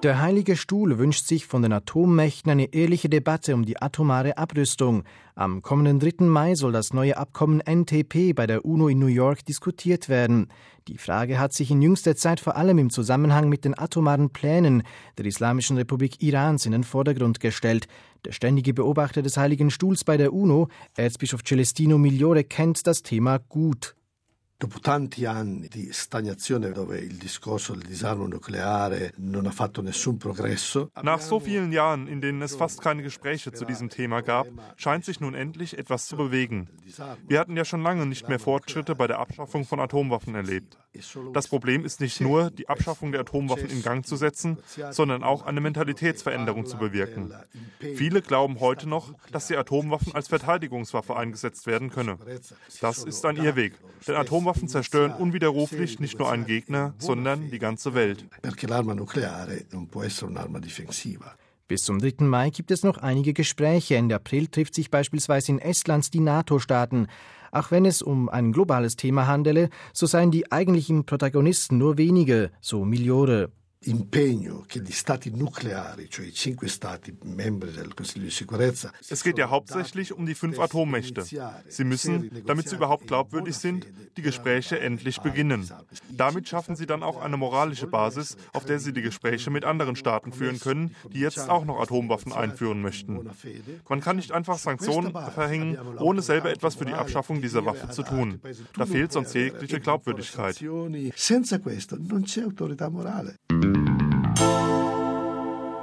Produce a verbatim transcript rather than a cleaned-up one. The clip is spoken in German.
Der Heilige Stuhl wünscht sich von den Atommächten eine ehrliche Debatte um die atomare Abrüstung. Am kommenden dritten Mai soll das neue Abkommen N T P bei der UNO in New York diskutiert werden. Die Frage hat sich in jüngster Zeit vor allem im Zusammenhang mit den atomaren Plänen der Islamischen Republik Irans in den Vordergrund gestellt. Der ständige Beobachter des Heiligen Stuhls bei der UNO, Erzbischof Celestino Migliore, kennt das Thema gut. Dopo tanti anni di stagnazione dove il discorso del disarmo nucleare non ha fatto nessun progresso. Nach so vielen Jahren, in denen es fast keine Gespräche zu diesem Thema gab, scheint sich nun endlich etwas zu bewegen. Wir hatten ja schon lange nicht mehr Fortschritte bei der Abschaffung von Atomwaffen erlebt. Das Problem ist nicht nur, die Abschaffung der Atomwaffen in Gang zu setzen, sondern auch eine Mentalitätsveränderung zu bewirken. Viele glauben heute noch, dass die Atomwaffen als Verteidigungswaffe eingesetzt werden könne. Das ist ein Irrweg, denn Atomwaffen Atomwaffen zerstören unwiderruflich nicht nur einen Gegner, sondern die ganze Welt. Bis zum dritten Mai gibt es noch einige Gespräche. Ende April trifft sich beispielsweise in Estland die NATO-Staaten. Auch wenn es um ein globales Thema handele, so seien die eigentlichen Protagonisten nur wenige, so Migliore. Impegno che gli stati nucleari, cioè i cinque stati membri del Consiglio di Sicurezza. Es geht ja hauptsächlich um die fünf Atommächte. Sie müssen, damit sie überhaupt glaubwürdig sind, die Gespräche endlich beginnen. Damit schaffen sie dann auch eine moralische Basis, auf der sie die Gespräche mit anderen Staaten führen können, die jetzt auch noch Atomwaffen einführen möchten. Man kann nicht einfach Sanktionen verhängen, ohne selber etwas für die Abschaffung dieser Waffe zu tun. Da fehlt sonst jegliche Glaubwürdigkeit. Senza questo non c'è autorità morale.